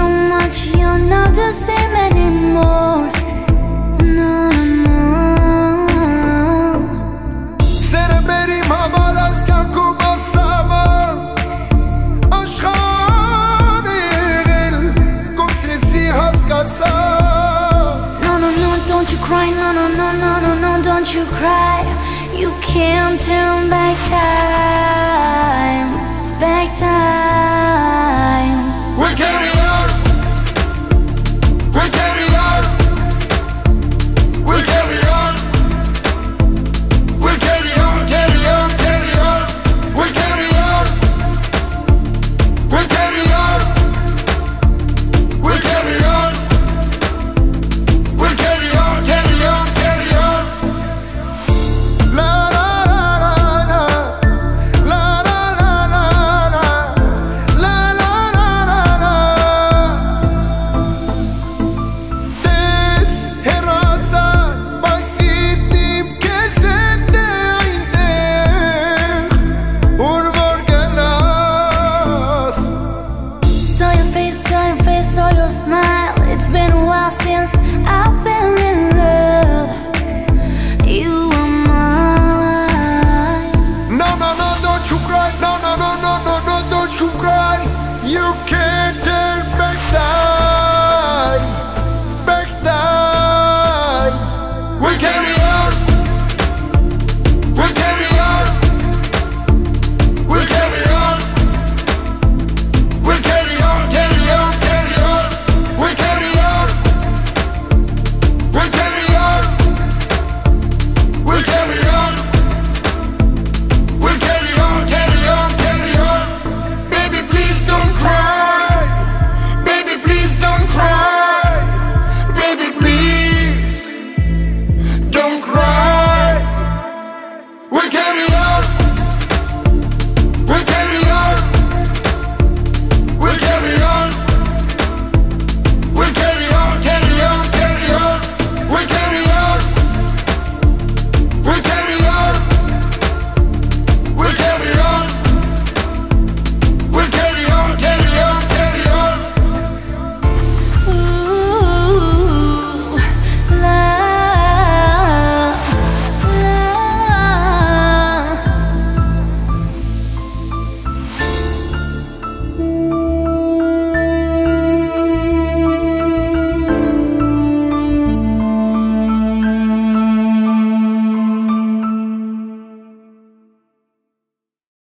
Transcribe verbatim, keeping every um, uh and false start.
much, you're not the same anymore. No, no. Sere بریم همار از کنکو بسامر عشقانه غل گفترتی هست کتسا. No, no, no, don't you cry, no, no, no, no, no, no, don't you cry. You can't turn back time, back time. We carry on, we carry on, we carry on, we carry on, carry on, carry on, we carry on, we carry on, we carry on, we carry on, carry on, carry on. La la la la la la la la la la la la la. This herazan basitim kesete inde urvor gelas. Saw your face, saw your face, saw your smile.